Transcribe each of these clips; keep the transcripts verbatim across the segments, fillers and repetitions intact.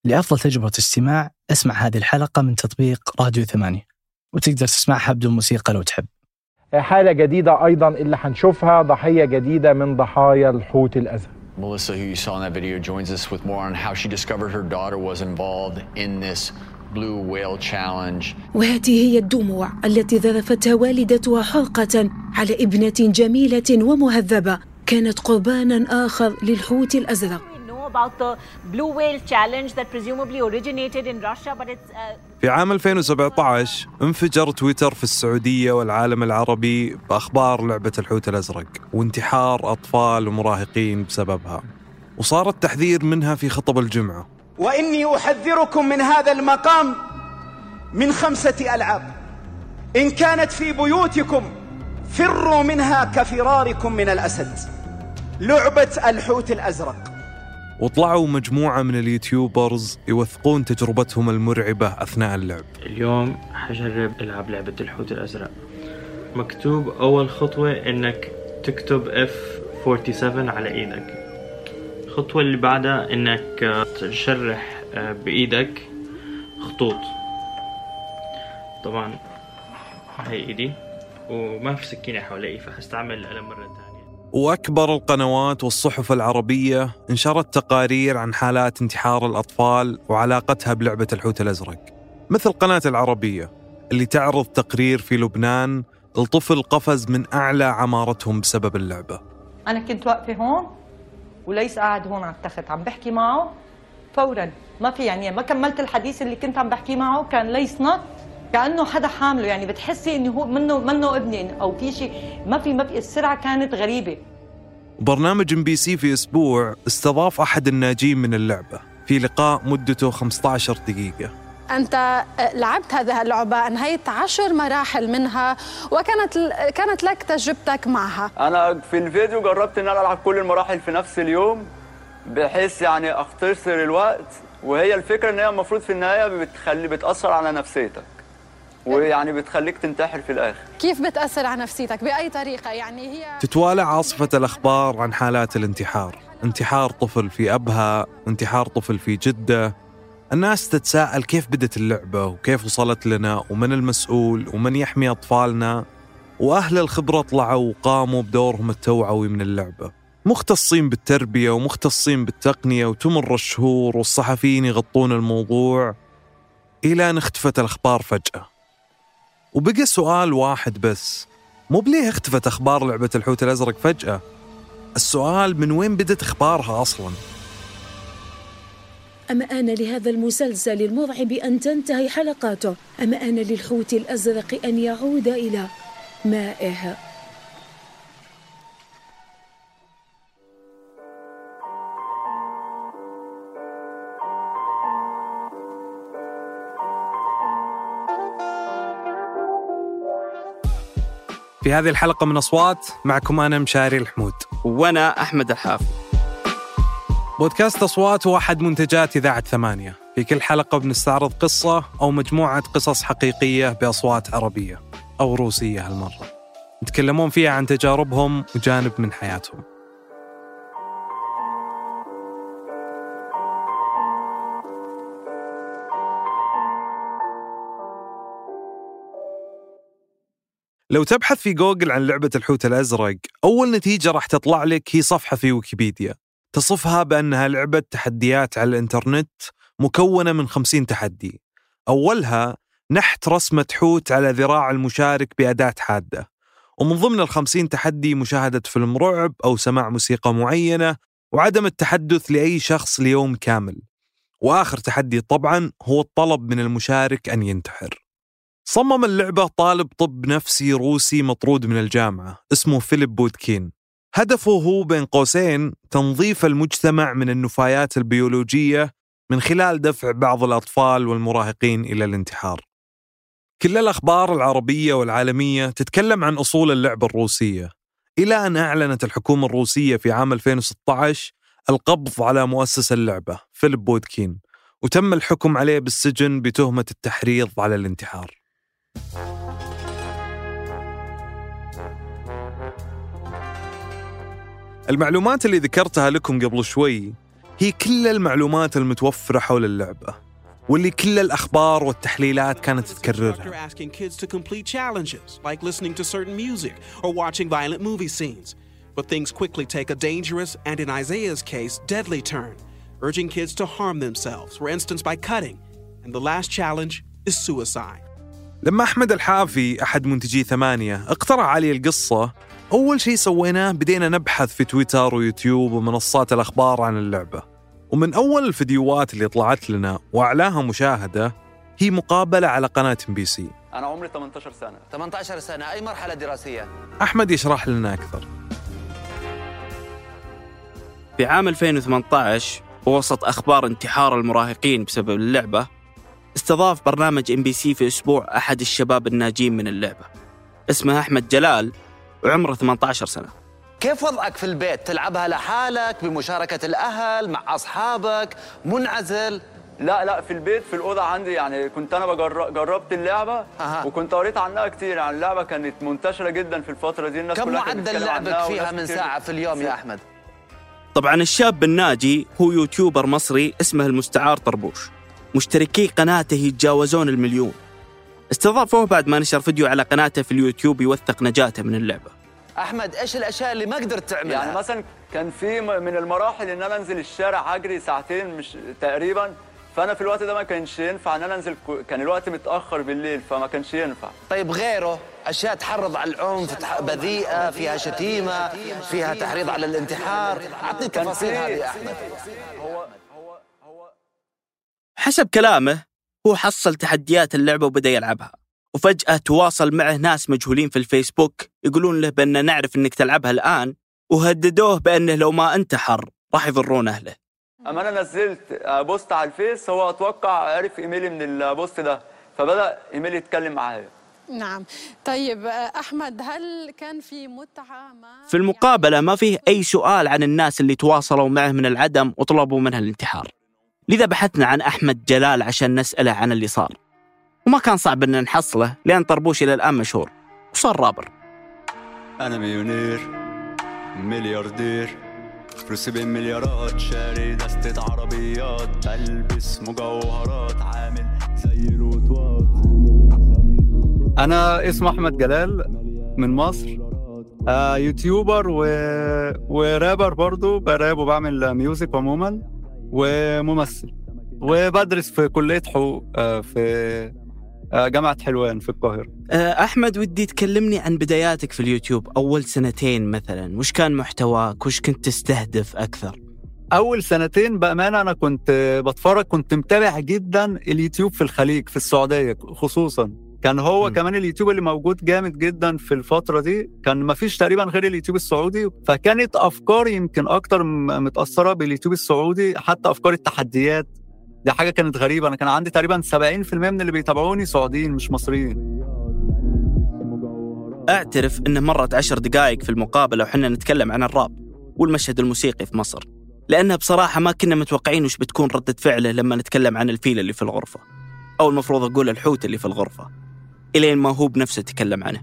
لأفضل تجربة استماع اسمع هذه الحلقة من تطبيق راديو ثمانية، وتقدر تسمعها بدون موسيقى لو تحب. حالة جديدة أيضا اللي هنشوفها، ضحية جديدة من ضحايا الحوت الأزرق. Melissa, who you saw in that video, joins us with more on how she discovered her daughter was involved in this blue whale challenge. وهذه هي الدموع التي ذرفتها والدتها حرقة على ابنة جميلة ومهذبة كانت قربانا آخر للحوت الأزرق. في عام ألفين وسبعة عشر انفجر تويتر في السعودية والعالم العربي بأخبار لعبة الحوت الأزرق وانتحار أطفال ومراهقين بسببها، وصار التحذير منها في خطب الجمعة. وإني أحذركم من هذا المقام من خمسة ألعاب، إن كانت في بيوتكم فروا منها كفراركم من الأسد. لعبة الحوت الأزرق. وطلعوا مجموعة من اليوتيوبرز يوثقون تجربتهم المرعبة أثناء اللعب. اليوم حجرب ألعب لعبة الحوت الأزرق. مكتوب أول خطوة إنك تكتب إف سبعة وأربعين على إيدك. الخطوة اللي بعدها إنك تشرح بإيدك خطوط. طبعا هاي إيدي وما في سكينة حوالي، فهستعمل القلم مرة ثانية. وأكبر القنوات والصحف العربية انشرت تقارير عن حالات انتحار الأطفال وعلاقتها بلعبة الحوت الأزرق، مثل قناة العربية اللي تعرض تقرير في لبنان الطفل قفز من أعلى عمارتهم بسبب اللعبة. أنا كنت واقفة هون وليس قاعد هون على التخت عم بحكي معه فوراً، ما في يعني ما كملت الحديث اللي كنت عم بحكي معه، كان ليس نط كأنه حدا حامله، يعني بتحسي إنه هو منه منه ابني أو في شيء، ما في ما في السرعة كانت غريبة. برنامج إم بي سي في أسبوع استضاف أحد الناجين من اللعبة في لقاء مدته خمسة عشر دقيقة. أنت لعبت هذه اللعبة، انهيت عشر مراحل منها، وكانت كانت لك تجربتك معها. أنا في الفيديو جربت إن أنا ألعب كل المراحل في نفس اليوم بحيث يعني أختصر الوقت، وهي الفكرة إن هي المفروض في النهاية بتخلي بتأثر على نفسيتك ويعني بتخليك تنتحر في الآخر. كيف بتأثر على نفسيتك؟ بأي طريقة؟ يعني هي تتوالى عاصفة الأخبار عن حالات الانتحار، انتحار طفل في أبها، انتحار طفل في جدة. الناس تتساءل كيف بدت اللعبة وكيف وصلت لنا ومن المسؤول ومن يحمي أطفالنا، وأهل الخبرة طلعوا وقاموا بدورهم التوعوي من اللعبة، مختصين بالتربية ومختصين بالتقنية، وتمر الشهور والصحفيين يغطون الموضوع إلى أن اختفت الأخبار فجأة. وبقى سؤال واحد بس، مو بليه اختفت أخبار لعبة الحوت الأزرق فجأة؟ السؤال من وين بدت أخبارها أصلاً؟ أما آن لهذا المسلسل المرعب أن تنتهي حلقاته؟ أما آن للحوت الأزرق أن يعود إلى مائه؟ في هذه الحلقة من أصوات معكم أنا مشاري الحمود وأنا أحمد الحافظ. بودكاست أصوات هو أحد منتجات إذاعة ثمانية. في كل حلقة بنستعرض قصة أو مجموعة قصص حقيقية بأصوات عربية أو روسية هالمرة، يتكلمون فيها عن تجاربهم وجانب من حياتهم. لو تبحث في جوجل عن لعبة الحوت الأزرق، أول نتيجة راح تطلع لك هي صفحة في ويكيبيديا تصفها بأنها لعبة تحديات على الإنترنت مكونة من خمسين تحدي. أولها نحت رسمة حوت على ذراع المشارك بأداة حادة، ومن ضمن الخمسين تحدي مشاهدة فيلم رعب أو سماع موسيقى معينة وعدم التحدث لأي شخص ليوم كامل. وآخر تحدي طبعاً هو الطلب من المشارك أن ينتحر. صمم اللعبة طالب طب نفسي روسي مطرود من الجامعة اسمه فيليب بودكين. هدفه هو بين قوسين تنظيف المجتمع من النفايات البيولوجية من خلال دفع بعض الأطفال والمراهقين إلى الانتحار. كل الأخبار العربية والعالمية تتكلم عن أصول اللعبة الروسية، إلى أن أعلنت الحكومة الروسية في عام ألفين وستة عشر القبض على مؤسس اللعبة فيليب بودكين، وتم الحكم عليه بالسجن بتهمة التحريض على الانتحار. المعلومات اللي ذكرتها لكم قبل شوي هي كل المعلومات المتوفرة حول اللعبة، واللي كل الأخبار والتحليلات كانت تكررها. asking kids to complete challenges like listening to certain music or watching violent movie scenes. But things quickly take a dangerous and, in Isaiah's case, deadly turn, urging kids to harm themselves, for instance by cutting. And the last challenge is suicide. لما أحمد الحافي أحد منتجي ثمانية اقترح علي القصة، أول شيء سويناه بدينا نبحث في تويتر ويوتيوب ومنصات الأخبار عن اللعبة. ومن أول الفيديوهات اللي طلعت لنا وأعلاها مشاهدة هي مقابلة على قناة إم بي سي. أنا عمري ثمانية عشر سنة. ثمانية عشر سنة، أي مرحلة دراسية؟ أحمد يشرح لنا أكثر. في عام ألفين وثمانية عشر ووسط أخبار انتحار المراهقين بسبب اللعبة، استضاف برنامج إم بي سي في أسبوع أحد الشباب الناجين من اللعبة، اسمه أحمد جلال وعمره ثمانية عشر سنة. كيف وضعك في البيت؟ تلعبها لحالك بمشاركة الأهل مع أصحابك منعزل؟ لا لا في البيت في الأوضة عندي، يعني كنت أنا بجر... جربت اللعبة أه. وكنت قريت عنها كتير. يعني اللعبة كانت منتشرة جدا في الفترة دي، الناس كم معدل لعبك فيها من ساعة في اليوم يا أحمد؟ طبعا الشاب الناجي هو يوتيوبر مصري اسمه المستعار طربوش، مشتركي قناته يتجاوزون المليون. استضافوه بعد ما نشر فيديو على قناته في اليوتيوب يوثق نجاته من اللعبة. أحمد إيش الأشياء اللي ما قدرت تعملها؟ يعني مثلا كان في من المراحل إن أنا أنزل الشارع أجري ساعتين مش تقريبا، فأنا في الوقت ده ما كانش ينفع إن أنا أنزل، كان الوقت متأخر بالليل فما كانش ينفع. طيب غيره أشياء تحرض على العنف، بذيئة فيها شتيمة فيها تحريض على الانتحار، أعطني تفاصيل هذه يا أحمد. هو هو هو حسب كلامه هو حصل تحديات اللعبة وبدأ يلعبها، وفجأة تواصل معه ناس مجهولين في الفيسبوك يقولون له بأننا نعرف أنك تلعبها الآن، وهددوه بأنه لو ما انتحر راح يضرون أهله. أما أنا نزلت بوست على الفيس، هو أتوقع عرف إيميلي من البوست ده فبدأ إيميلي يتكلم معايا. نعم. طيب أحمد، هل كان في متعة ما؟ في المقابلة ما فيه أي سؤال عن الناس اللي تواصلوا معه من العدم وطلبوا منها الانتحار، لذا بحثنا عن أحمد جلال عشان نسأله عن اللي صار، وما كان صعب أن نحصله لأن طربوش إلى الآن مشهور وصار رابر. أنا مليونير ملياردير فلوسي بالمليارات، شاري دستة عربيات، بلبس مجوهرات، عامل زي الوطواط. أنا اسمي أحمد جلال من مصر، آه يوتيوبر و... ورابر برضو، براب وبعمل ميوزك عموما وممثل، وبدرس في كلية حقوق آه في آه جامعة حلوان في القاهرة. آه أحمد، ودي تكلمني عن بداياتك في اليوتيوب أول سنتين مثلا، وش كان محتواك وش كنت تستهدف أكثر؟ أول سنتين بأمانة أنا كنت بتفرج، كنت متابع جدا اليوتيوب في الخليج في السعودية خصوصا، كان هو م. كمان اليوتيوب اللي موجود جامد جدا في الفترة دي، كان ما فيش تقريبا غير اليوتيوب السعودي، فكانت أفكاري يمكن أكتر متأثرة باليوتيوب السعودي، حتى أفكار التحديات دي حاجة كانت غريبة. أنا كان عندي تقريبا سبعين بالمئة من اللي بيتابعوني سعوديين مش مصريين. أعترف إنه مرت عشر دقائق في المقابلة وحنا نتكلم عن الراب والمشهد الموسيقي في مصر، لأنه بصراحة ما كنا متوقعين وش بتكون ردة فعله لما نتكلم عن الفيل اللي في الغرفة، أو المفروض أقول الحوت اللي في الغرفة، إلين ما هو بنفسه تكلم عنه.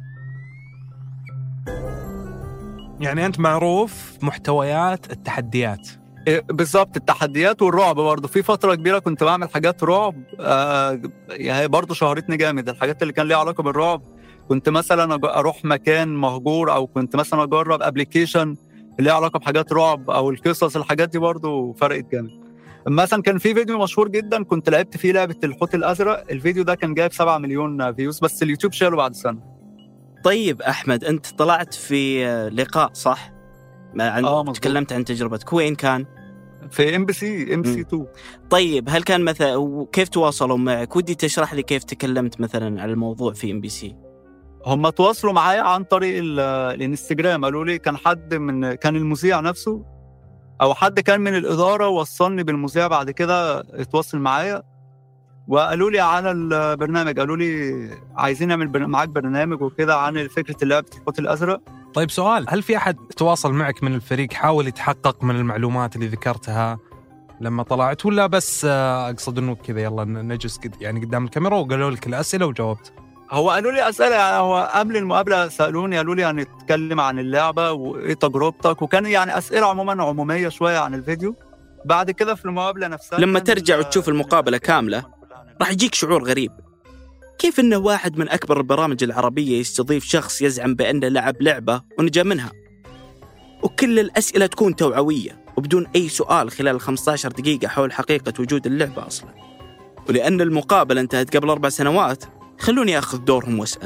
يعني أنت معروف محتويات التحديات. بالضبط، التحديات والرعب برضه. في فترة كبيرة كنت بعمل حاجات رعب، آه يعني برضه شهرتني جامد. الحاجات اللي كان ليها علاقة بالرعب، كنت مثلا أروح مكان مهجور، أو كنت مثلا أجرب أبليكيشن اللي ليها علاقة بحاجات رعب أو القصص. الحاجات دي برضه فرقت جامد. مثلا كان في فيديو مشهور جدا كنت لعبت فيه لعبة الحوت الأزرق، الفيديو ده كان جايب سبعة مليون فيوز، بس اليوتيوب شاله بعد سنة. طيب أحمد، أنت طلعت في لقاء صح؟ عن... آه تكلمت عن تجربتك، وين كان؟ في ام بي سي ام بي سي اثنين. طيب هل كان مثلا وكيف تواصلوا معك؟ ودي تشرح لي كيف تكلمت مثلا على الموضوع في ام بي سي. هم تواصلوا معايا عن طريق الانستجرام، قالوا لي كان حد من كان المذيع نفسه او حد كان من الاداره وصلني بالمذيع، بعد كده اتواصل معايا وقالوا لي على البرنامج، قالوا لي عايزين نعمل معاك برنامج وكده عن فكره لعبه الحوت الازرق. طيب سؤال، هل في أحد تواصل معك من الفريق حاول يتحقق من المعلومات اللي ذكرتها لما طلعت، ولا بس أقصد إنه كذا يلا نجلس يعني قدام الكاميرا وقالوا لك الأسئلة وجاوبت؟ هو قالوا لي أسئلة، يعني هو قبل المقابلة سألوني قالوا لي هنتكلم عن اللعبة وإيه تجربتك، وكان يعني أسئلة عموما عمومية شوية عن الفيديو. بعد كده في المقابلة نفسها لما ترجع وتشوف المقابلة كاملة راح يجيك شعور غريب. كيف إنه واحد من أكبر البرامج العربية يستضيف شخص يزعم بأنه لعب لعبة ونجا منها، وكل الأسئلة تكون توعوية وبدون أي سؤال خلال خمسة عشر دقيقة حول حقيقة وجود اللعبة أصلا. ولأن المقابلة انتهت قبل أربع سنوات خلوني أخذ دورهم وأسأل.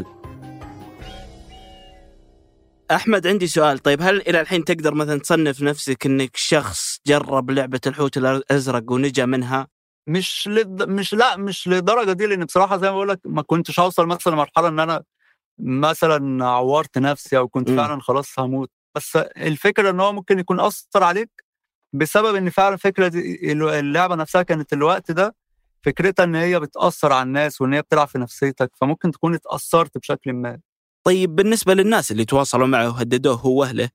أحمد عندي سؤال، طيب هل إلى الحين تقدر مثلا تصنف نفسك إنك شخص جرب لعبة الحوت الأزرق ونجا منها؟ مش لد... مش لا مش لدرجة دي، لأن بصراحة زي ما بقولك ما كنتش هوصل مثلا مرحلة إن أنا مثلا عورت نفسي أو كنت م. فعلا خلاص هموت. بس الفكرة إن هو ممكن يكون أثر عليك بسبب إن فعلا فكرة اللعبة نفسها كانت الوقت ده فكرتها إن هي بتأثر على الناس وإن هي بتلعب في نفسيتك، فممكن تكون اتأثرت بشكل ما. طيب بالنسبة للناس اللي تواصلوا معه وهددوه هو أهله،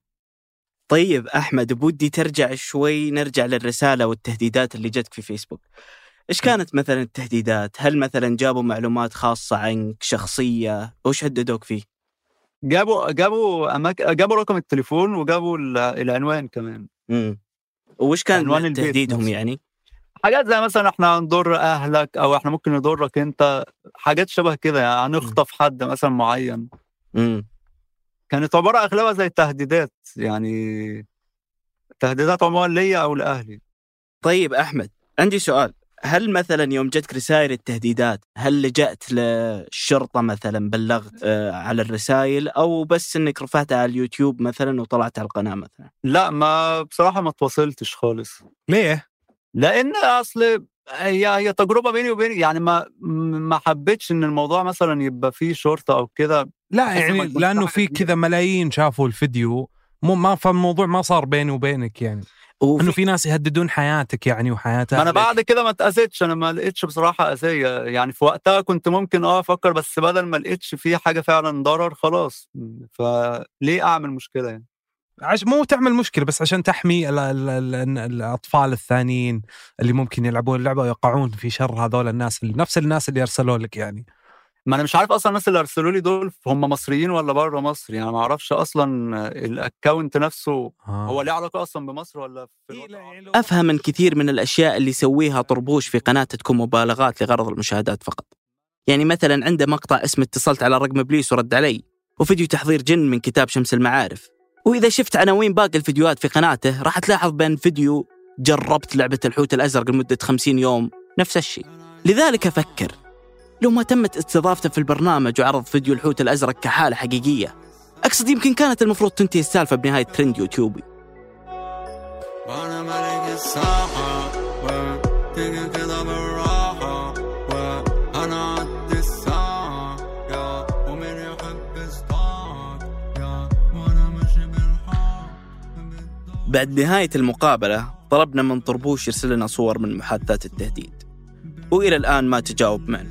طيب أحمد بودي ترجع شوي، نرجع للرسالة والتهديدات اللي جتك في فيسبوك. إيش كانت مثلا التهديدات؟ هل مثلا جابوا معلومات خاصة عنك شخصية؟ وش هددوك فيه؟ جابوا جابوا أماك... جابوا رقم التليفون وجابوا العنوان كمان. امم وش كان تهديدهم يعني؟ حاجات زي مثلا احنا هنضر اهلك او احنا ممكن نضرك انت، حاجات شبه كده يعني، هنخطف حد مثلا معين. امم كانت عباره اغلبها زي تهديدات، يعني تهديدات عموما ليا او لاهلي. طيب احمد عندي سؤال، هل مثلا يوم جتك رسائل التهديدات هل لجأت للشرطه مثلا بلغت آه على الرسائل او بس انك رفعتها على اليوتيوب مثلا وطلعت على القناه مثلا؟ لا ما بصراحه ما تواصلتش خالص. ليه؟ لان اصل هي هي تجربه بيني وبينك، يعني ما ما حبيتش ان الموضوع مثلا يبقى فيه شرطه او كده. لا يعني لانه في كذا ملايين شافوا الفيديو، مو ما فالموضوع ما صار بيني وبينك يعني انه في ناس يهددون حياتك يعني وحياتك. ما انا بعد كده ما اتأذيتش، انا ما لقيتش بصراحه اذيه يعني. في وقتها كنت ممكن اه افكر، بس بدل ما لقيتش فيه حاجه فعلا ضرر خلاص، فليه اعمل مشكله يعني؟ عش مو تعمل مشكلة بس عشان تحمي ال ال ال الأطفال الثانيين اللي ممكن يلعبون اللعبة ويقعون في شر هذول الناس، اللي نفس الناس اللي أرسلوا لك يعني. ما أنا مش عارف أصلا الناس اللي أرسلوا لي دول هم مصريين ولا برا مصر يعني، ما أعرفش أصلا الأكاونت نفسه آه. هو ليه علاقة أصلا بمصر ولا في الوطن. أفهم من كثير من الأشياء اللي يسويها طربوش في قناة تكون مبالغات لغرض المشاهدات فقط. يعني مثلا عنده مقطع اسمه اتصلت على رقم إبليس ورد علي، وفيديو تحضير جن من كتاب شمس المعارف. وإذا شفت عناوين باقي الفيديوهات في قناته راح تلاحظ بين فيديو جربت لعبة الحوت الأزرق لمدة خمسين يوم نفس الشيء. لذلك أفكر لو ما تمت استضافته في البرنامج وعرض فيديو الحوت الأزرق كحالة حقيقية، أقصد يمكن كانت المفروض تنتهي السالفة بنهاية ترند يوتيوبي. بعد نهاية المقابلة طلبنا من طربوش يرسل لنا صور من محادثات التهديد، وإلى الآن ما تجاوب معنا.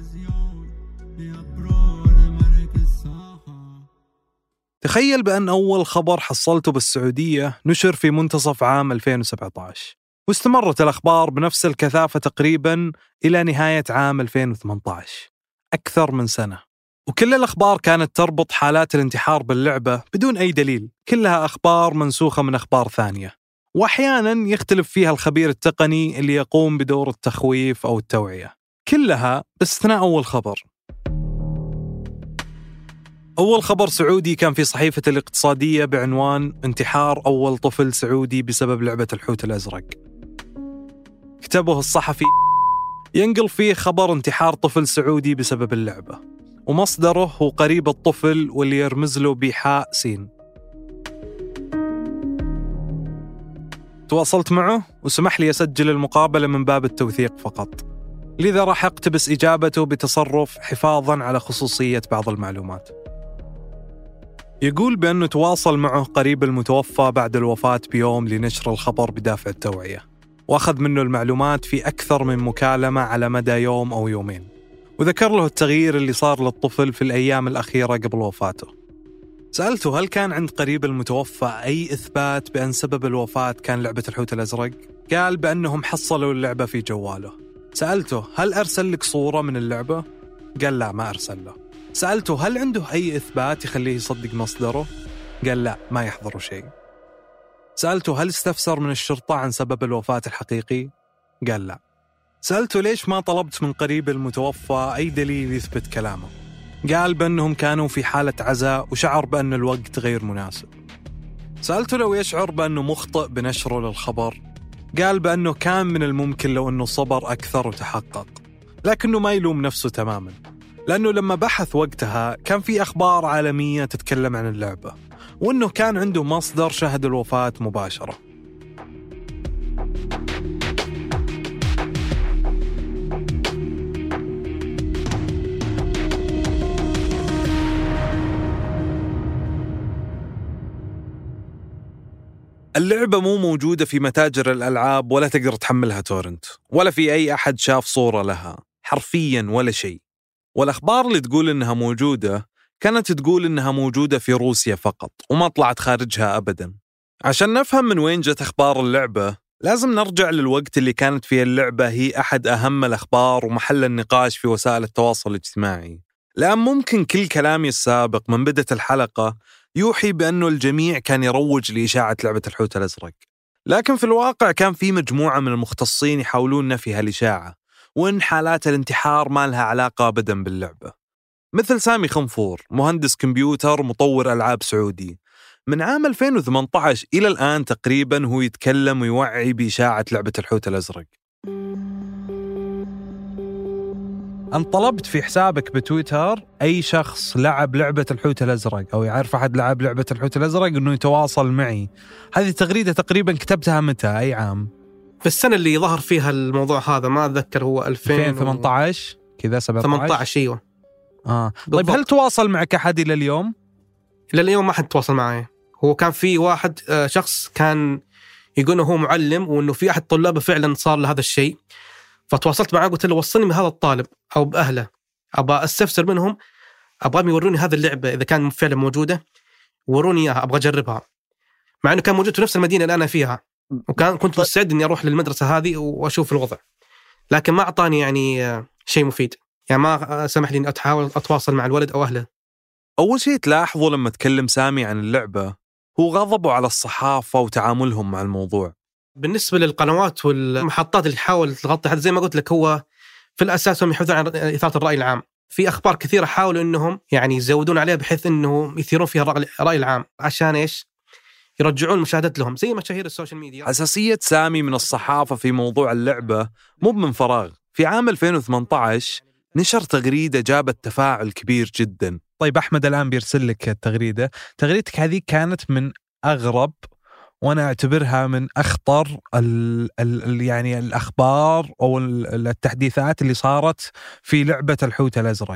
تخيل بأن أول خبر حصلته بالسعودية نشر في منتصف عام ألفين وسبعة عشر، واستمرت الأخبار بنفس الكثافة تقريباً إلى نهاية عام ألفين وثمانية عشر، أكثر من سنة. وكل الأخبار كانت تربط حالات الانتحار باللعبة بدون أي دليل، كلها أخبار منسوخة من أخبار ثانية، وأحياناً يختلف فيها الخبير التقني اللي يقوم بدور التخويف أو التوعية، كلها باستثناء أول خبر. أول خبر سعودي كان في صحيفة الاقتصادية بعنوان انتحار أول طفل سعودي بسبب لعبة الحوت الأزرق. كتبه الصحفي ينقل فيه خبر انتحار طفل سعودي بسبب اللعبة، ومصدره هو قريب الطفل واللي يرمز له بحاء سين. تواصلت معه وسمح لي أسجل المقابلة من باب التوثيق فقط، لذا راح أقتبس إجابته بتصرف حفاظاً على خصوصية بعض المعلومات. يقول بأنه تواصل معه قريب المتوفى بعد الوفاة بيوم لنشر الخبر بدافع التوعية، وأخذ منه المعلومات في أكثر من مكالمة على مدى يوم أو يومين، وذكر له التغيير اللي صار للطفل في الأيام الأخيرة قبل وفاته. سألته هل كان عند قريب المتوفى أي إثبات بأن سبب الوفاة كان لعبة الحوت الأزرق؟ قال بأنهم حصلوا اللعبة في جواله. سألته هل أرسل لك صورة من اللعبة؟ قال لا ما أرسل له. سألته هل عنده أي إثبات يخليه يصدق مصدره؟ قال لا ما يحضره شيء. سألته هل استفسر من الشرطة عن سبب الوفاة الحقيقي؟ قال لا. سألته ليش ما طلبت من قريب المتوفى أي دليل يثبت كلامه؟ قال بأنهم كانوا في حالة عزاء وشعر بأن الوقت غير مناسب. سألته لو يشعر بأنه مخطئ بنشره للخبر؟ قال بأنه كان من الممكن لو أنه صبر أكثر وتحقق، لكنه ما يلوم نفسه تماما، لأنه لما بحث وقتها كان في أخبار عالمية تتكلم عن اللعبة، وأنه كان عنده مصدر شهد الوفاة مباشرة. اللعبة مو موجودة في متاجر الألعاب ولا تقدر تحملها تورنت، ولا في أي أحد شاف صورة لها حرفياً ولا شيء. والأخبار اللي تقول إنها موجودة كانت تقول إنها موجودة في روسيا فقط وما طلعت خارجها أبداً. عشان نفهم من وين جت أخبار اللعبة لازم نرجع للوقت اللي كانت فيه اللعبة هي أحد أهم الأخبار ومحل النقاش في وسائل التواصل الاجتماعي، لأن ممكن كل كلامي السابق من بداية الحلقة يوحي بأنه الجميع كان يروج لإشاعة لعبة الحوت الأزرق، لكن في الواقع كان في مجموعة من المختصين يحاولون نفي هالإشاعة، وإن حالات الانتحار ما لها علاقة أبدا باللعبة. مثل سامي خنفور، مهندس كمبيوتر مطور ألعاب سعودي، من عام ألفين وثمانية عشر إلى الآن تقريبا هو يتكلم ويوعي بإشاعة لعبة الحوت الأزرق. أن طلبت في حسابك بتويتر أي شخص لعب لعبة الحوت الأزرق أو يعرف أحد لعب لعبة الحوت الأزرق إنه يتواصل معي. هذه تغريدة تقريبا كتبتها متى؟ أي عام؟ في السنة اللي ظهر فيها الموضوع هذا، ما أتذكر، هو ألفين وثمانية عشر كذا سبعة عشر ثمانية عشر أيوة. آه. طيب هل تواصل معك أحد إلى اليوم؟ إلى اليوم ما حد تواصل معي. هو كان في واحد شخص كان يقول إنه هو معلم وإنه في أحد طلابه فعلا صار له هذا الشيء، فتواصلت معه قلت له وصلني بهذا الطالب أو بأهله، أبغى أستفسر منهم، أبغاهم يوروني هذه اللعبة إذا كان فعلا موجودة، وروني إياها أبغى أجربها، مع إنه كان موجود في نفس المدينة اللي أنا فيها، وكان كنت مستعد إني أروح للمدرسة هذه وأشوف الوضع، لكن ما أعطاني يعني شيء مفيد، يعني ما سمح لي إني أحاول أتواصل مع الولد أو أهله. أول شيء تلاحظه لما تكلم سامي عن اللعبة هو غضبه على الصحافة وتعاملهم مع الموضوع. بالنسبة للقنوات والمحطات اللي تحاول تغطي، حتى زي ما قلت لك هو في الأساس هم يحثون عن إثارة الرأي العام. في أخبار كثيرة حاولوا إنهم يعني يزودون عليها بحيث إنه يثيرون فيها الرأي العام، عشان إيش؟ يرجعون المشاهدات لهم زي مشاهير السوشيال ميديا. أساسية سامي من الصحافة في موضوع اللعبة مو من فراغ. في عام ألفين وثمانية عشر نشر تغريدة جابت تفاعل كبير جدا. طيب أحمد الآن بيرسل لك التغريدة. تغريدتك هذه كانت من أغرب وأنا أعتبرها من أخطر ال ال يعني الأخبار أو التحديثات اللي صارت في لعبة الحوت الأزرق.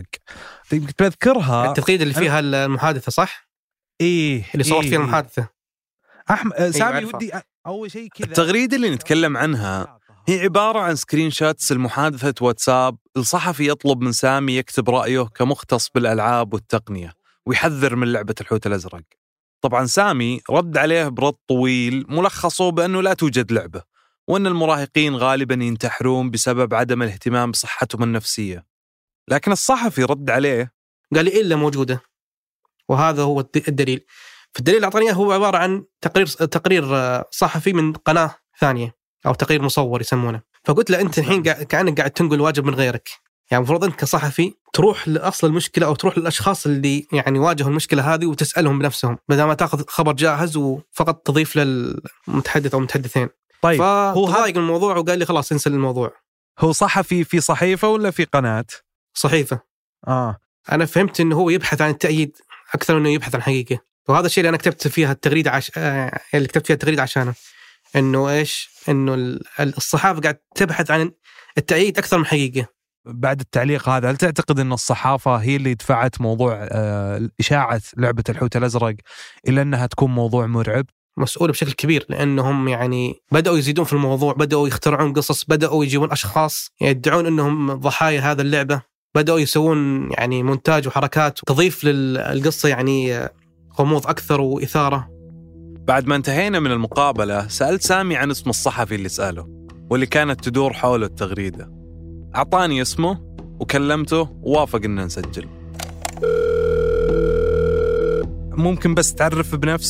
تذكرها التغريدة اللي فيها المحادثة صح؟ إيه اللي صورت إيه فيها المحادثة. أحمد سامي أيوة ودي أول شيء كذا. التغريدة اللي نتكلم عنها هي عبارة عن سكرين شوتس المحادثة واتساب. الصحفي يطلب من سامي يكتب رأيه كمختص بالألعاب والتقنية ويحذر من لعبة الحوت الأزرق. طبعا سامي رد عليه برد طويل ملخصه بأنه لا توجد لعبة، وأن المراهقين غالبا ينتحرون بسبب عدم الاهتمام بصحتهم النفسية. لكن الصحفي رد عليه قال لي إلا موجودة، وهذا هو الدليل. فالدليل اللي أعطانيه هو عبارة عن تقرير تقرير صحفي من قناة ثانية أو تقرير مصور يسمونه. فقلت له أنت الحين كأنك قاعد تنقل واجب من غيرك، يعني المفروض أنت كصحفي تروح لأصل المشكلة أو تروح للأشخاص اللي يعني واجهوا المشكلة هذه وتسألهم بنفسهم، بدل ما تأخذ خبر جاهز وفقط تضيف للمتحدث أو متحدثين. طيب هو ضايق الموضوع وقال لي خلاص انسى الموضوع. هو صحفي في صحيفة ولا في قناة؟ صحيفة. آه. أنا فهمت إنه هو يبحث عن التأييد أكثر إنه يبحث عن حقيقة، وهذا الشيء اللي أنا كتبت فيها التغريدة عش... آه... اللي كتبت فيها التغريدة عشانه، إنه إيش؟ إنه الصحافة قاعد تبحث عن التأييد أكثر من حقيقة. بعد التعليق هذا هل تعتقد أن الصحافة هي اللي دفعت موضوع آه... إشاعة لعبة الحوت الأزرق إلى أنها تكون موضوع مرعب؟ مسؤولة بشكل كبير، لأنهم يعني بدأوا يزيدون في الموضوع، بدأوا يخترعون قصص، بدأوا يجيبون أشخاص يدعون أنهم ضحايا هذا اللعبة، بدأوا يسوون يعني مونتاج وحركات تضيف للقصة يعني غموض أكثر وإثارة. بعد ما انتهينا من المقابلة سألت سامي عن اسم الصحفي اللي سأله واللي كانت تدور حوله التغريدة. أعطاني اسمه وكلمته ووافق إن نسجل. ممكن بس تعرف بنفسك؟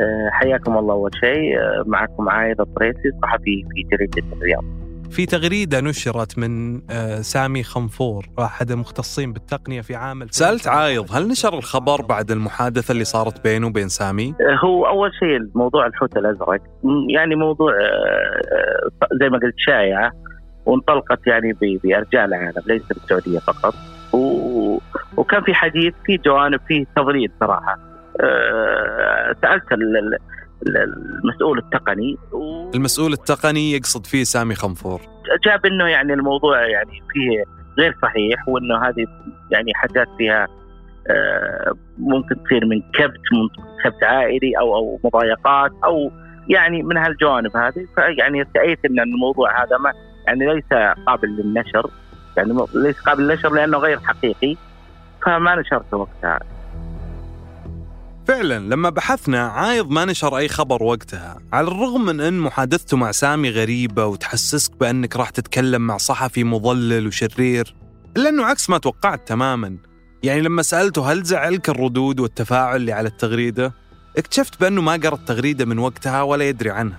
حياكم الله. أول شيء معكم عايض الطريسي صحفي في جريدة الرياض. في تغريدة نشرت من سامي خنفور أحد المختصين بالتقنية في عام سألت عايض هل نشر الخبر بعد المحادثة اللي صارت بينه وبين سامي؟ هو أول شيء الموضوع الحوت الأزرق يعني موضوع زي ما قلت شائعة وانطلقت يعني بأرجاء العالم ليس بالسعودية فقط، وكان في حديث في جوانب فيه تضليل صراحة. سألت المسؤول التقني و... المسؤول التقني يقصد فيه سامي خنفور جاب انه يعني الموضوع يعني فيه غير صحيح، وانه هذه يعني حاجات فيها ممكن تصير من كبت من كبت عائلي او او مضايقات او يعني من هالجوانب هذه. فيعني استأيت ان الموضوع هذا ما يعني ليس قابل للنشر، يعني ليس قابل للنشر لانه غير حقيقي، فما نشرته وقتها. فعلا لما بحثنا عايض ما نشر أي خبر وقتها، على الرغم من أن محادثته مع سامي غريبة وتحسسك بأنك راح تتكلم مع صحفي مضلل وشرير، إلا أنه عكس ما توقعت تماما. يعني لما سألته هل زعلك الردود والتفاعل اللي على التغريدة، اكتشفت بأنه ما قرأ التغريدة من وقتها ولا يدري عنها.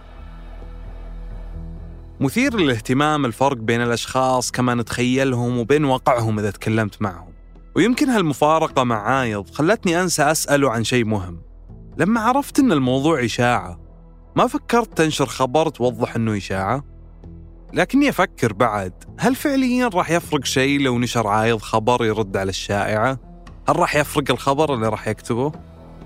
مثير للاهتمام الفرق بين الأشخاص كما نتخيلهم وبين واقعهم إذا تكلمت معهم. ويمكن هالمفارقة مع عايض خلتني أنسى أسأله عن شيء مهم. لما عرفت أن الموضوع إشاعة ما فكرت تنشر خبر توضح أنه إشاعة، لكني أفكر بعد هل فعليا راح يفرق شيء لو نشر عايض خبر يرد على الشائعة؟ هل راح يفرق الخبر اللي راح يكتبه؟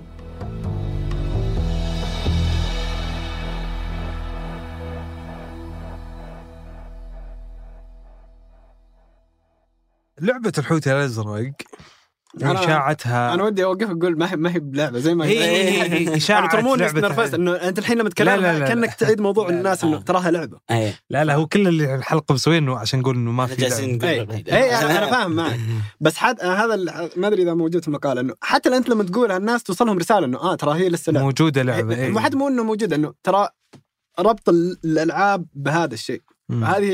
لعبة الحوت الأزرق إشاعتها أنا ودي أوقف أقول ما هي ما هي بلعبة زي ما هي إشاعة ترمون نرفزت إنه أنت الحين لما تتكلم كأنك تعيد موضوع الناس إنه تراها لعبة. لا لا هو كل اللي الحلقة مسوينه عشان نقول إنه ما في لعبة. إيه أنا فاهم معك، بس حد هذا ما أدري إذا موجود في المقالة إنه حتى أنت لما تقولها الناس توصلهم رسالة إنه آه ترى هي لسه لعبة موجودة لعبة. مو حد مو إنه موجودة إنه ترى ربط الألعاب بهذا الشيء. هذه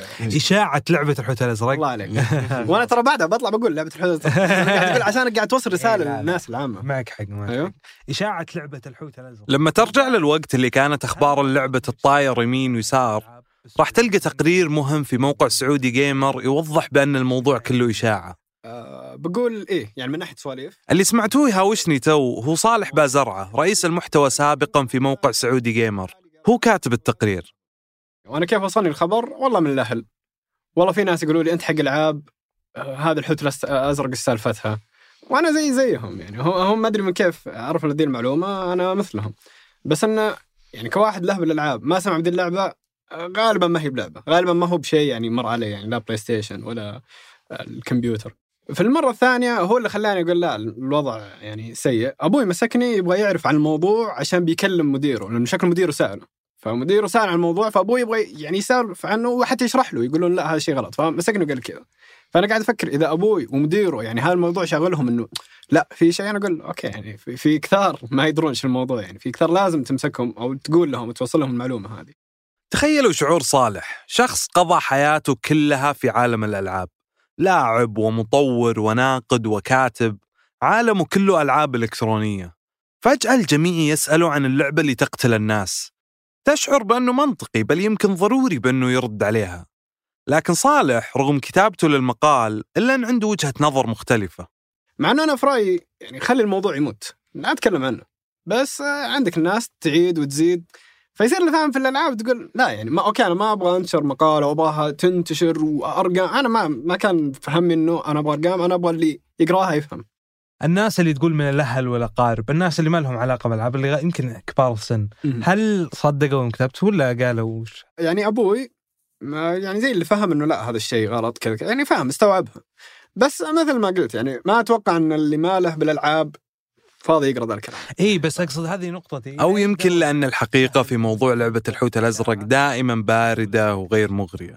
إشاعة لعبة الحوت الأزرق. الله عليك. وأنا ترى بعدها بطلع بقول لعبة الحوت الأزرق قاعد أقول عشان قاعد توصل رسالة للناس العامة. معك حق معك. أيوه. إشاعة لعبة الحوت الأزرق لما ترجع للوقت اللي كانت أخبار اللعبة الطاير يمين ويسار راح تلقى تقرير مهم في موقع سعودي جيمر يوضح بأن الموضوع كله إشاعة. أه بقول إيه يعني من ناحية سواليف اللي سمعتوه يهاوشني تو هو صالح بازرعة رئيس المحتوى سابقا في موقع سعودي جيمر، هو كاتب التقرير. وأنا كيف وصلني الخبر؟ والله من الأهل. والله في ناس يقولوا لي أنت حق العاب آه هذا الحوت الأزرق استلفتها، وأنا زي زيهم يعني هم ما أدري من كيف أعرف لدي المعلومة، أنا مثلهم. بس أنه يعني كواحد له بالألعاب ما سمع بدي اللعبة غالبا ما هي بلعبة، غالبا ما هو بشيء يعني مر عليه يعني لا بلاي ستيشن ولا الكمبيوتر. في المرة الثانية هو اللي خلاني أقول لا الوضع يعني سيء. أبوي مسكني يبغى يعرف عن الموضوع عشان بيكلم مديره، لأنه شكل مديره سأله، فمديره سأل عن الموضوع، فأبوي يبغى يعني يسأل عنه وحتى يشرح له، يقولون لا هذا شيء غلط، فمسكني وقال كذا. فأنا قاعد أفكر إذا أبوي ومديره يعني هذا الموضوع شغلهم إنه لا في شيء، أنا أقول أوكي يعني في, في كثار ما يدرون شو الموضوع، يعني في كثار لازم تمسكهم أو تقول لهم وتوصل لهم المعلومة هذه. تخيلوا شعور صالح، شخص قضى حياته كلها في عالم الألعاب، لاعب ومطور وناقد وكاتب، عالمه كله ألعاب إلكترونية. فجأة الجميع يسألوا عن اللعبة اللي تقتل الناس. تشعر بأنه منطقي بل يمكن ضروري بأنه يرد عليها. لكن صالح رغم كتابته للمقال إلا أن عنده وجهة نظر مختلفة. مع أنه أنا في رأيي يعني خلي الموضوع يموت لا أتكلم عنه، بس عندك الناس تعيد وتزيد، فيصير اللي فاهم في الألعاب تقول لا يعني ما أوكي أنا ما أبغى أنشر مقالة وأبغاها تنتشر وأرقام، أنا ما ما كان فهمي إنه أنا أبغى أرقام، أنا أبغى اللي يقراها يفهم. الناس اللي تقول من الأهل والأقارب، الناس اللي ما لهم علاقة بالألعاب اللي يمكن كبار السن، هل صدقوا كتبت ولا قالوا وش؟ يعني أبوي ما يعني زي اللي فهم إنه لا هذا الشيء غلط كذا يعني فهم استوعبها، بس مثل ما قلت يعني ما أتوقع إن اللي ما له بالألعاب فاضي يقرأ ذا الكلام. إيه بس أقصد هذه نقطتي. أو يمكن لأن الحقيقة في موضوع لعبة الحوت الأزرق دائما باردة وغير مغرية.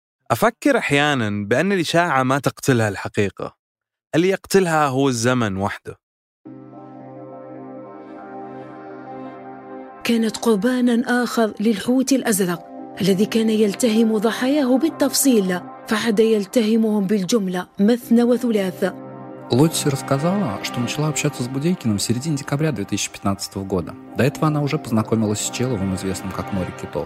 أفكر أحيانا بأن الإشاعة ما تقتلها الحقيقة، اللي يقتلها هو الزمن وحده. كانت قربانا آخر للحوت الأزرق الذي كان يلتهم ضحاياه بالتفصيل، فحد يلتهمهم بالجملة مثنى وثلاث. Лотти рассказала, что начала общаться с Будейкиным в середине декабря две тысячи пятнадцатого года. До этого она уже познакомилась с Человым, известным как Море Китов.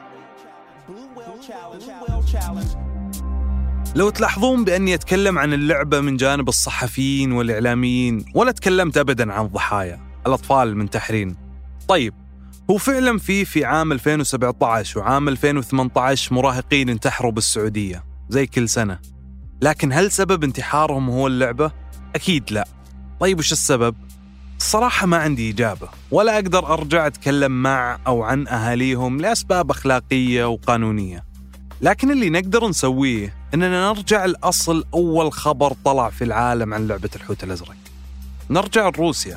لو تلاحظون بأني أتكلم عن اللعبة من جانب الصحفيين والإعلاميين ولا تكلمت أبداً عن الضحايا الأطفال المنتحرين. طيب، هو فعلاً في في عام ألفين وسبعة عشر وعام ألفين وثمانية عشر مراهقين انتحروا بالسعودية زي كل سنة، لكن هل سبب انتحارهم هو اللعبة؟ أكيد لا. طيب وش السبب؟ الصراحة ما عندي إجابة، ولا أقدر أرجع أتكلم مع أو عن أهاليهم لأسباب أخلاقية وقانونية. لكن اللي نقدر نسويه إننا نرجع لأصل أول خبر طلع في العالم عن لعبة الحوت الأزرق. نرجع لروسيا.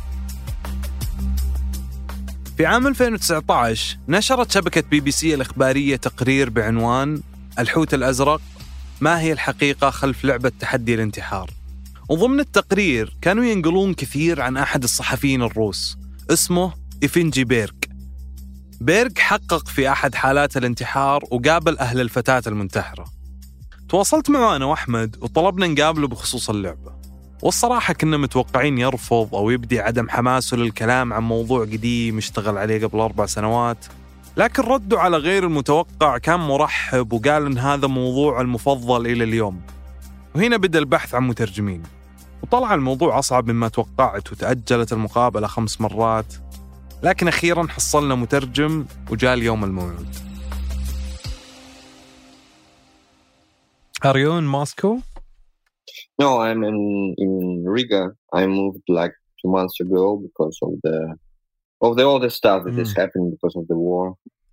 في عام ألفين وتسعة عشر نشرت شبكة بي بي سي الإخبارية تقرير بعنوان الحوت الأزرق، ما هي الحقيقة خلف لعبة تحدي الانتحار. وضمن التقرير كانوا ينقلون كثير عن أحد الصحفيين الروس اسمه إيفنجي بيرغ. بيرغ حقق في أحد حالات الانتحار وقابل أهل الفتاة المنتحرة. تواصلت معه أنا وأحمد وطلبنا نقابله بخصوص اللعبة، والصراحة كنا متوقعين يرفض أو يبدي عدم حماسه للكلام عن موضوع قديم اشتغل عليه قبل أربع سنوات، لكن رده على غير المتوقع كان مرحب وقال إن هذا موضوع المفضل إلى اليوم. وهنا بدأ البحث عن مترجمين، وطلع الموضوع أصعب مما توقعت وتأجلت المقابلة خمس مرات، لكن أخيراً حصلنا مترجم وجاء اليوم الموعود. Are you in Moscow? No, I'm in, in Riga. I moved like two months ago because of the of the all the stuff that mm. is happening because of the war.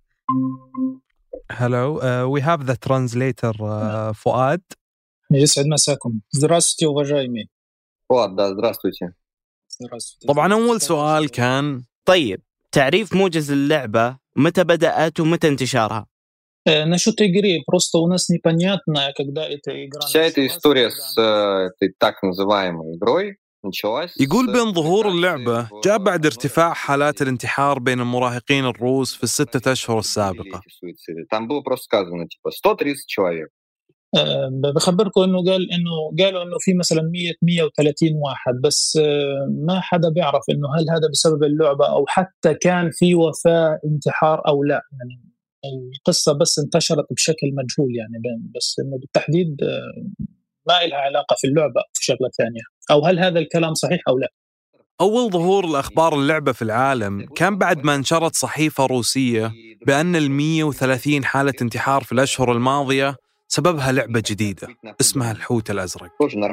Hello, uh, we have the translator uh, Fuad. يسعد مساكم. здравствуйте уважаемые. فؤاد, да, здравствуйте. طبعا أول سؤال كان طيب تعريف موجز اللعبة، متى بدأت ومتى انتشارها؟ Насчет игры, просто у нас непонятно, когда эта игра... Вся эта история с этой так называемой игрой началась... يقول بأن ظهور اللعبة جاء بعد ارتفاع حالات الانتحار بين المراهقين الروس في الستة أشهر السابقة. Там было просто сказано, типа, сто тридцать человек. بخبركم انه قال انه قالوا انه في مثلا مية مية وثلاثين واحد، بس ما حدا بيعرف انه هل هذا بسبب اللعبة او حتى كان في وفاة انتحار او لا. يعني القصة بس انتشرت بشكل مجهول، يعني بس انه بالتحديد ما لها علاقة في اللعبة أو في شغلة ثانية، او هل هذا الكلام صحيح او لا. أول ظهور الأخبار اللعبة في العالم كان بعد ما انشرت صحيفة روسية بأن المية وثلاثين حالة انتحار في الأشهر الماضية سببها لعبة جديدة اسمها الحوت الأزرق.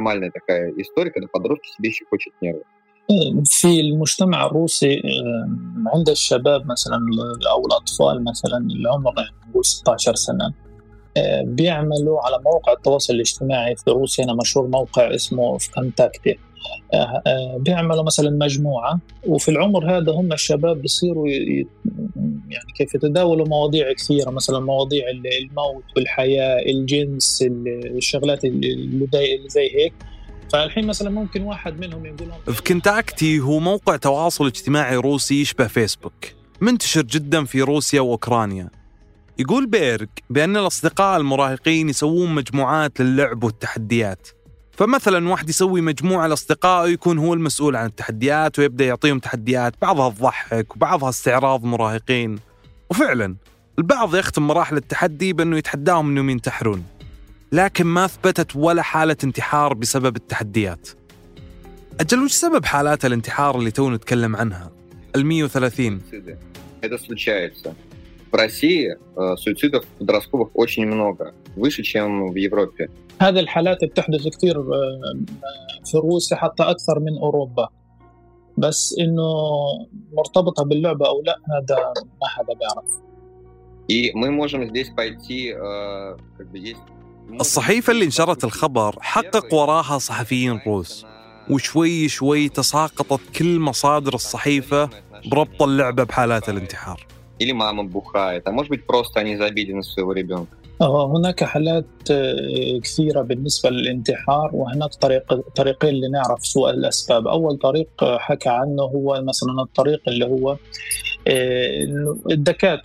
في المجتمع الروسي عند الشباب مثلا أو الأطفال مثلا اللي عمره نقول ستة عشر سنة بيعملوا على مواقع التواصل الاجتماعي في روسيا. أنا مشهور موقع اسمه فكونتاكتي، بيعملوا مثلا مجموعة، وفي العمر هذا هم الشباب بيصيروا يعني كيف يتداولوا مواضيع كثيرة، مثلا مواضيع الموت والحياة، الجنس، الشغلات اللي زي هيك. فالحين مثلا ممكن واحد منهم يقول لهم فكونتاكتي هو موقع تواصل اجتماعي روسي يشبه فيسبوك، منتشر جدا في روسيا وأوكرانيا. يقول بيرغ بأن الأصدقاء المراهقين يسوون مجموعات للعب والتحديات، فمثلا واحد يسوي مجموعة لأصدقائه يكون هو المسؤول عن التحديات ويبدأ يعطيهم تحديات، بعضها تضحك وبعضها استعراض مراهقين، وفعلا البعض يختم مراحل التحدي بأنه يتحداهم أنهم ينتحرون، لكن ما ثبتت ولا حالة انتحار بسبب التحديات. أجل وش سبب حالات الانتحار اللي تو نتكلم عنها المية وثلاثين؟ Это случается. В России суицидов подростковых очень много, выше, чем в Европе. هذه الحالات بتحدث كثير في روسيا حتى أكثر من أوروبا، بس إنه مرتبطة باللعبة أو لا هذا ما حدا بيعرف. И мы можем здесь пойти, как бы есть. الصحيفة اللي نشرت الخبر حقق وراها صحفيين روس، وشوي شوي تساقطت كل مصادر الصحيفة بربط اللعبة بحالات الانتحار. Или мама бухает, а может быть просто они забили на своего ребенка. هناك حالات كثيرة بالنسبة للانتحار، وهناك طريق طريقين لنعرف سوء الأسباب. أول طريق حكى عنه هو مثلا الطريق اللي هو الدكاترة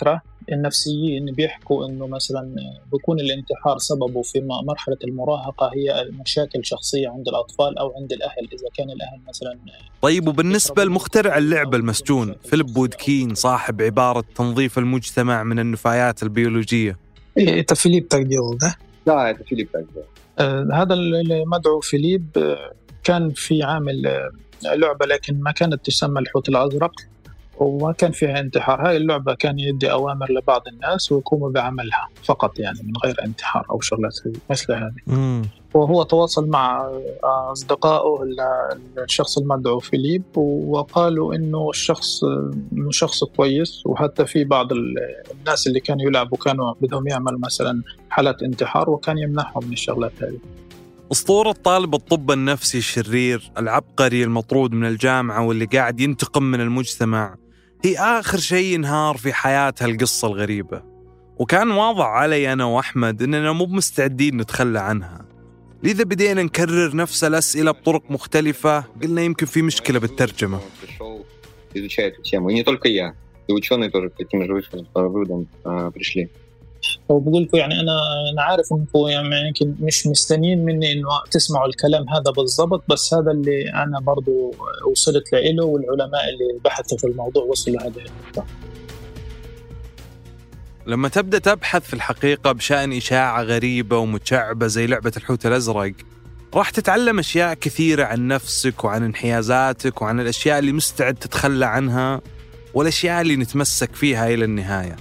النفسيين بيحكوا إنه مثلا بيكون الانتحار سببه في مرحلة المراهقة هي مشاكل شخصية عند الأطفال أو عند الأهل، إذا كان الأهل مثلا. طيب وبالنسبة لمخترع اللعبة المسجون فيليب بودكين صاحب عبارة تنظيف المجتمع من النفايات البيولوجية؟ إيه فيليب تقديره ده؟ لا هذا فيليب تقديره. آه هذا اللي مدعو فيليب آه كان في عامل آه لعبة لكن ما كانت تسمى الحوت الأزرق وما كان فيها انتحار. هاي اللعبة كان يدي أوامر لبعض الناس ويقوموا بعملها فقط، يعني من غير انتحار أو شغلات مثل هذه. وهو تواصل مع أصدقائه الشخص المدعو فيليب وقالوا إنه الشخص إنه شخص كويس، وحتى في بعض الناس اللي كانوا يلعبوا كانوا بدهم يعمل مثلا حالات انتحار وكان يمنعهم من الشغلات هذه. أسطورة طالب الطب النفسي الشرير العبقري المطرود من الجامعة واللي قاعد ينتقم من المجتمع هي آخر شيء ينهار في حياتها القصة الغريبة، وكان واضح علي أنا وأحمد إننا مو مستعدين نتخلى عنها، لذا بدينا نكرر نفس الأسئلة بطرق مختلفة. قلنا يمكن في مشكلة بالترجمة. وبقول لكم يعني أنا أنا عارف إنكم يعني يمكن مش مستنين مني إنه تسمعوا الكلام هذا بالضبط، بس هذا اللي أنا برضو وصلت له والعلماء اللي بحثوا في الموضوع وصلوا هذا النقطة. لما تبدأ تبحث في الحقيقة بشأن إشاعة غريبة ومتشعبة زي لعبة الحوت الأزرق راح تتعلم أشياء كثيرة عن نفسك وعن انحيازاتك وعن الأشياء اللي مستعد تتخلى عنها والأشياء اللي نتمسك فيها إلى النهاية.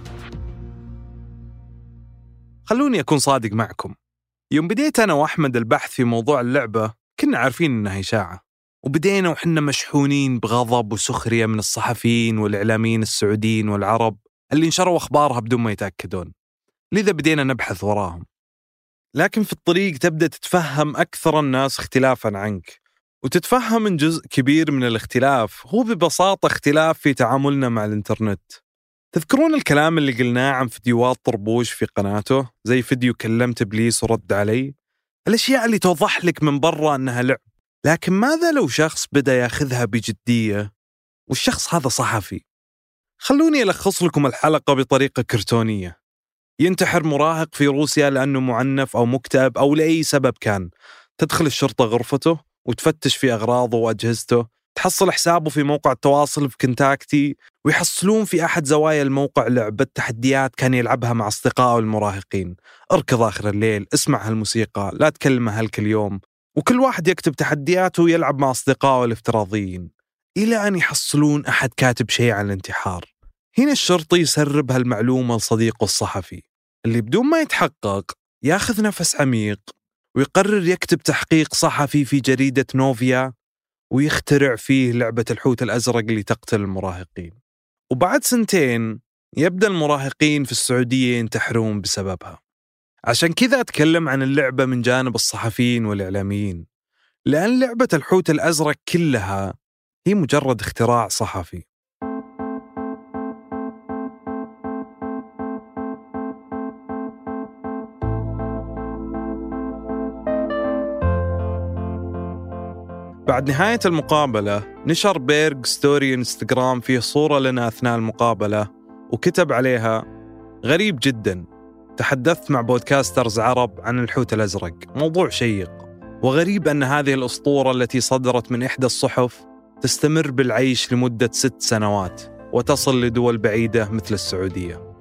خلوني أكون صادق معكم، يوم بديت أنا وأحمد البحث في موضوع اللعبة كنا عارفين إنها إشاعة، وبدينا وحنا مشحونين بغضب وسخرية من الصحفيين والإعلاميين السعوديين والعرب اللي نشروا أخبارها بدون ما يتأكدون، لذا بدينا نبحث وراهم. لكن في الطريق تبدأ تتفهم أكثر الناس اختلافاً عنك، وتتفهم من جزء كبير من الاختلاف هو ببساطة اختلاف في تعاملنا مع الإنترنت. تذكرون الكلام اللي قلناه عن فيديوهات طربوش في قناته زي فيديو كلمت إبليس ورد علي؟ الأشياء اللي توضح لك من برا أنها لعب، لكن ماذا لو شخص بدأ ياخذها بجدية والشخص هذا صحفي؟ خلوني ألخص لكم الحلقة بطريقة كرتونية. ينتحر مراهق في روسيا لأنه معنف أو مكتئب أو لأي سبب كان، تدخل الشرطة غرفته وتفتش في أغراضه وأجهزته، تحصل حسابه في موقع التواصل في كنتاكتي، ويحصلون في أحد زوايا الموقع لعبة تحديات كان يلعبها مع أصدقائه المراهقين. اركض آخر الليل، اسمع هالموسيقى، لا تكلمه هالكل يوم، وكل واحد يكتب تحدياته ويلعب مع أصدقائه الافتراضيين إلى أن يحصلون أحد كاتب شيء عن الانتحار. هنا الشرطي يسرب هالمعلومة لصديقه الصحفي اللي بدون ما يتحقق ياخذ نفس عميق ويقرر يكتب تحقيق صحفي في جريدة نوفيا ويخترع فيه لعبة الحوت الأزرق اللي تقتل المراهقين. وبعد سنتين يبدأ المراهقين في السعودية ينتحرون بسببها. عشان كذا أتكلم عن اللعبة من جانب الصحفيين والإعلاميين، لأن لعبة الحوت الأزرق كلها هي مجرد اختراع صحفي. بعد نهاية المقابلة نشر بيرغ ستوري انستغرام فيه صورة لنا أثناء المقابلة وكتب عليها: غريب جدا، تحدثت مع بودكاسترز عرب عن الحوت الأزرق، موضوع شيق، وغريب أن هذه الأسطورة التي صدرت من إحدى الصحف تستمر بالعيش لمدة ست سنوات وتصل لدول بعيدة مثل السعودية.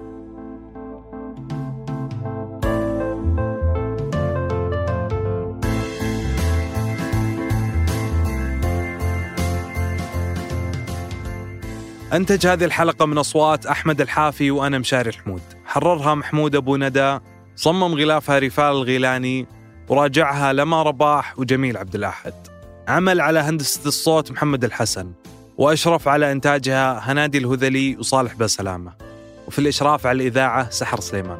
أنتج هذه الحلقة من أصوات أحمد الحافي وأنا مشاري الحمود، حررها محمود أبو ندى، صمم غلافها رفال الغيلاني، وراجعها لما رباح وجميل عبد الأحد. عمل على هندسة الصوت محمد الحسن، وأشرف على إنتاجها هنادي الهذلي وصالح بسلامة، وفي الإشراف على الإذاعة سحر سليمان.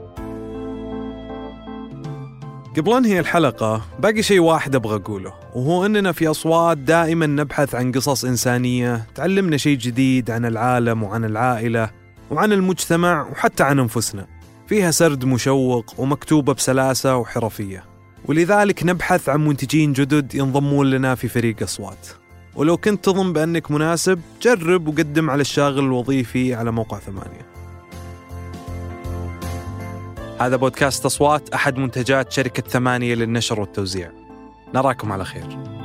قبل أنهي الحلقة باقي شيء واحد أبغى أقوله، وهو أننا في أصوات دائما نبحث عن قصص إنسانية تعلمنا شيء جديد عن العالم وعن العائلة وعن المجتمع وحتى عن أنفسنا، فيها سرد مشوق ومكتوبة بسلاسة وحرفية، ولذلك نبحث عن منتجين جدد ينضمون لنا في فريق أصوات. ولو كنت تظن بأنك مناسب، جرب وقدم على الشاغل الوظيفي على موقع ثمانية. هذا بودكاست أصوات، أحد منتجات شركة ثمانية للنشر والتوزيع. نراكم على خير.